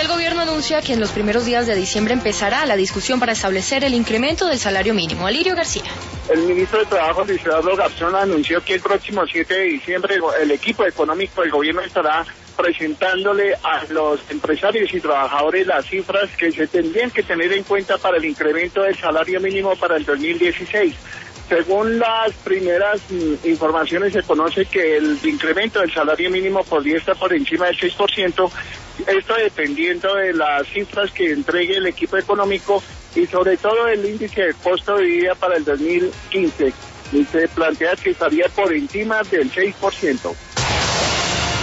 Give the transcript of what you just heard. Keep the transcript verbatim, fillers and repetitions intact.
El gobierno anuncia que en los primeros días de diciembre empezará la discusión para establecer el incremento del salario mínimo. Alirio García. El ministro de Trabajo, Luis Eduardo Garzón, anunció que el próximo siete de diciembre el equipo económico del gobierno estará presentándole a los empresarios y trabajadores las cifras que se tendrían que tener en cuenta para el incremento del salario mínimo para el dos mil dieciséis. Según las primeras mm, informaciones, se conoce que el incremento del salario mínimo podría estar por encima del seis por ciento, esto dependiendo de las cifras que entregue el equipo económico y sobre todo el índice de costo de vida para el dos mil quince. Y se plantea que estaría por encima del seis por ciento.